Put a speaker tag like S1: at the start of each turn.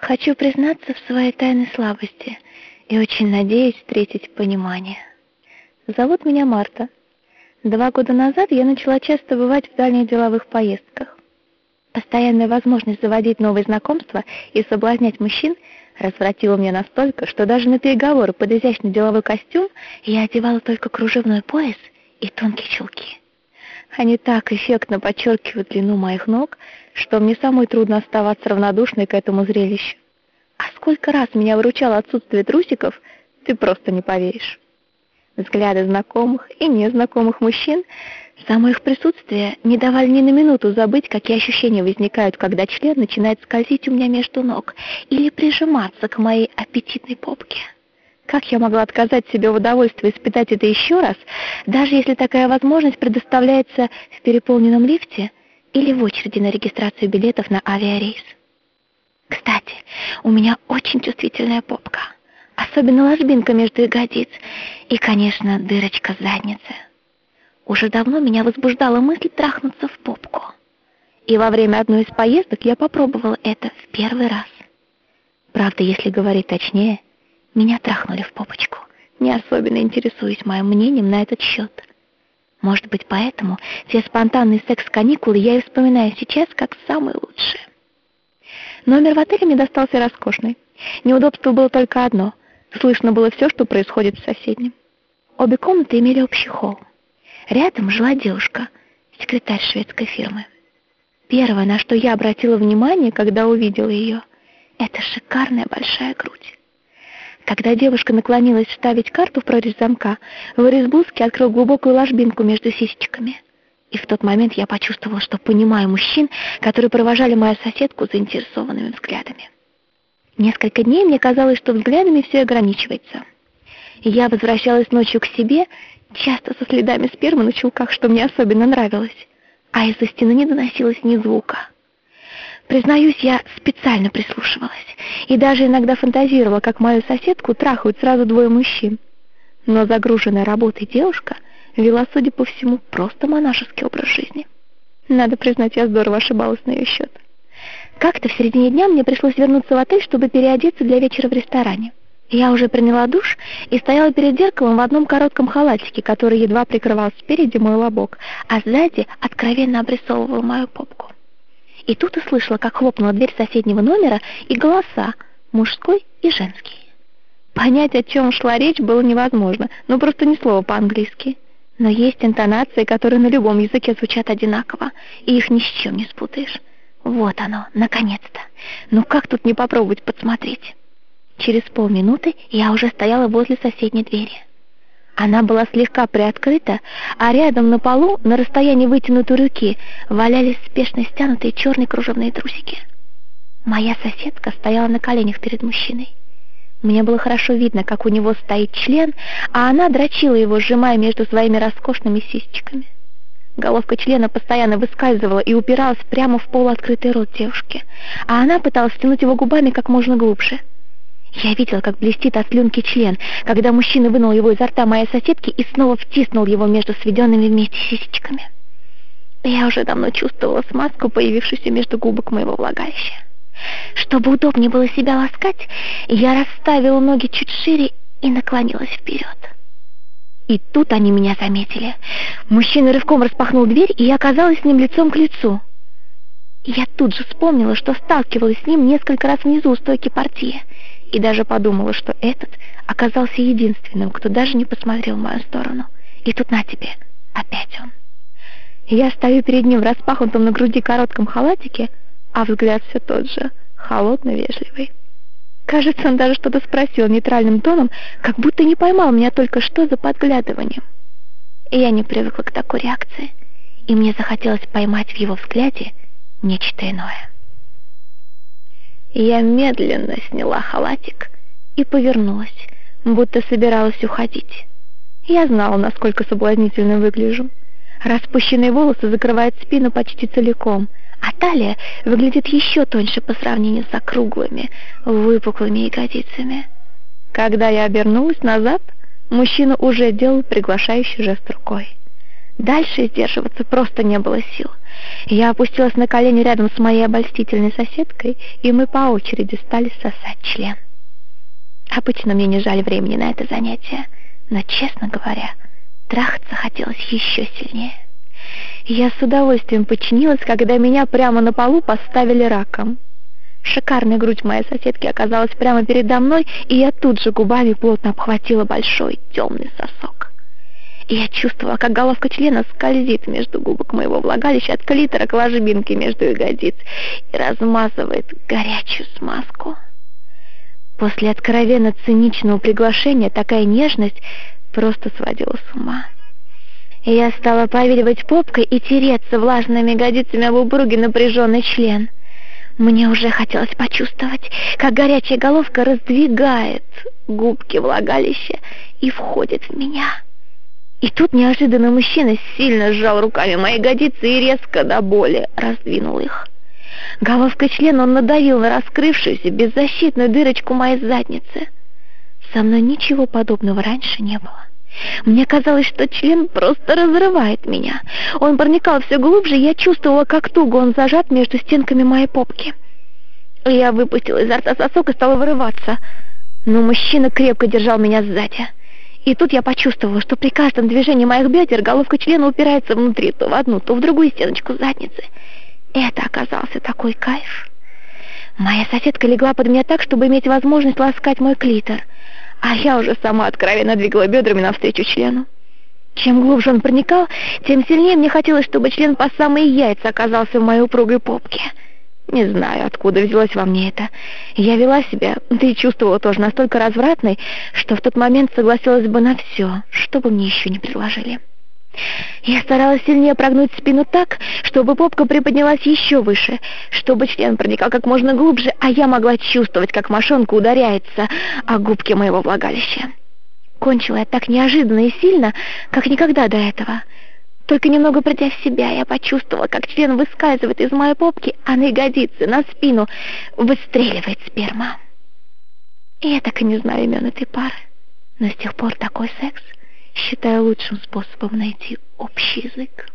S1: Хочу признаться в своей тайной слабости и очень надеюсь встретить понимание. Зовут меня Марта. 2 года назад я начала часто бывать в дальних деловых поездках. Постоянная возможность заводить новые знакомства и соблазнять мужчин развратила меня настолько, что даже на переговоры под изящный деловой костюм я одевала только кружевной пояс и тонкие чулки. Они так эффектно подчеркивают длину моих ног, что мне самой трудно оставаться равнодушной к этому зрелищу. А сколько раз меня выручало отсутствие трусиков, ты просто не поверишь. Взгляды знакомых и незнакомых мужчин, само их присутствие не давали ни на минуту забыть, какие ощущения возникают, когда член начинает скользить у меня между ног или прижиматься к моей аппетитной попке. Как я могла отказать себе в удовольствии испытать это еще раз, даже если такая возможность предоставляется в переполненном лифте или в очереди на регистрацию билетов на авиарейс? Кстати, у меня очень чувствительная попка, особенно ложбинка между ягодиц и, конечно, дырочка в заднице. Уже давно меня возбуждала мысль трахнуться в попку. И во время одной из поездок я попробовала это в первый раз. Правда, если говорить точнее, меня трахнули в попочку, не особенно интересуясь моим мнением на этот счет. Может быть, поэтому те спонтанные секс-каникулы я и вспоминаю сейчас как самые лучшие. Номер в отеле мне достался роскошный. Неудобство было только одно. Слышно было все, что происходит в соседнем. Обе комнаты имели общий холл. Рядом жила девушка, секретарь шведской фирмы. Первое, на что я обратила внимание, когда увидела ее, это шикарная большая грудь. Когда девушка наклонилась вставить карту в прорезь замка, вырез блузки открыл глубокую ложбинку между сисечками. И в тот момент я почувствовала, что понимаю мужчин, которые провожали мою соседку заинтересованными взглядами. Несколько дней мне казалось, что взглядами все ограничивается. Я возвращалась ночью к себе, часто со следами спермы на чулках, что мне особенно нравилось, а из-за стены не доносилось ни звука. Признаюсь, я специально прислушивалась и даже иногда фантазировала, как мою соседку трахают сразу 2 мужчин. Но загруженная работой девушка вела, судя по всему, просто монашеский образ жизни. Надо признать, я здорово ошибалась на ее счет. Как-то в середине дня мне пришлось вернуться в отель, чтобы переодеться для вечера в ресторане. Я уже приняла душ и стояла перед зеркалом в одном коротком халатике, который едва прикрывал спереди мой лобок, а сзади откровенно обрисовывал мою попку. И тут услышала, как хлопнула дверь соседнего номера, и голоса, мужской и женский. Понять, о чем шла речь, было невозможно, просто ни слова по-английски. Но есть интонации, которые на любом языке звучат одинаково, и их ни с чем не спутаешь. Вот оно, наконец-то. Как тут не попробовать подсмотреть? Через полминуты я уже стояла возле соседней двери. Она была слегка приоткрыта, а рядом на полу, на расстоянии вытянутой руки, валялись спешно стянутые черные кружевные трусики. Моя соседка стояла на коленях перед мужчиной. Мне было хорошо видно, как у него стоит член, а она дрочила его, сжимая между своими роскошными сисечками. Головка члена постоянно выскальзывала и упиралась прямо в полуоткрытый рот девушки, а она пыталась стянуть его губами как можно глубже. Я видела, как блестит от слюнки член, когда мужчина вынул его изо рта моей соседки и снова втиснул его между сведенными вместе сисечками. Я уже давно чувствовала смазку, появившуюся между губок моего влагалища. Чтобы удобнее было себя ласкать, я расставила ноги чуть шире и наклонилась вперед. И тут они меня заметили. Мужчина рывком распахнул дверь, и я оказалась с ним лицом к лицу. Я тут же вспомнила, что сталкивалась с ним несколько раз внизу у стойки портье, и даже подумала, что этот оказался единственным, кто даже не посмотрел в мою сторону. И тут на тебе, опять он. Я стою перед ним в распахнутом на груди коротком халатике, а взгляд все тот же, холодно-вежливый. Кажется, он даже что-то спросил нейтральным тоном, как будто не поймал меня только что за подглядыванием. И я не привыкла к такой реакции, и мне захотелось поймать в его взгляде нечто иное. Я медленно сняла халатик и повернулась, будто собиралась уходить. Я знала, насколько соблазнительно выгляжу. Распущенные волосы закрывают спину почти целиком, а талия выглядит еще тоньше по сравнению с округлыми, выпуклыми ягодицами. Когда я обернулась назад, мужчина уже делал приглашающий жест рукой. Дальше сдерживаться просто не было сил. Я опустилась на колени рядом с моей обольстительной соседкой, и мы по очереди стали сосать член. Обычно мне не жаль времени на это занятие, но, честно говоря, трахаться хотелось еще сильнее. Я с удовольствием подчинилась, когда меня прямо на полу поставили раком. Шикарная грудь моей соседки оказалась прямо передо мной, и я тут же губами плотно обхватила большой темный сосок. И я чувствовала, как головка члена скользит между губок моего влагалища от клитора к ложбинке между ягодиц и размазывает горячую смазку. После откровенно циничного приглашения такая нежность просто сводила с ума. И я стала повиливать попкой и тереться влажными ягодицами об упругий напряженный член. Мне уже хотелось почувствовать, как горячая головка раздвигает губки влагалища и входит в меня. И тут неожиданно мужчина сильно сжал руками мои ягодицы и резко до боли раздвинул их. Головкой члена он надавил на раскрывшуюся беззащитную дырочку моей задницы. Со мной ничего подобного раньше не было. Мне казалось, что член просто разрывает меня. Он проникал все глубже, и я чувствовала, как туго он зажат между стенками моей попки. Я выпустила изо рта сосок и стала вырываться, но мужчина крепко держал меня сзади. И тут я почувствовала, что при каждом движении моих бедер головка члена упирается внутри, то в одну, то в другую стеночку задницы. Это оказался такой кайф. Моя соседка легла под меня так, чтобы иметь возможность ласкать мой клитор, а я уже сама откровенно двигала бедрами навстречу члену. Чем глубже он проникал, тем сильнее мне хотелось, чтобы член по самые яйца оказался в моей упругой попке. Не знаю, откуда взялось во мне это. Я вела себя, да и чувствовала тоже настолько развратной, что в тот момент согласилась бы на все, что бы мне еще не предложили. Я старалась сильнее прогнуть спину так, чтобы попка приподнялась еще выше, чтобы член проникал как можно глубже, а я могла чувствовать, как мошонка ударяется о губки моего влагалища. Кончила я так неожиданно и сильно, как никогда до этого. Только немного придя в себя, я почувствовала, как член выскальзывает из моей попки, а на ягодицы, на спину выстреливает сперма. И я так и не знаю имен этой пары, но с тех пор такой секс считаю лучшим способом найти общий язык.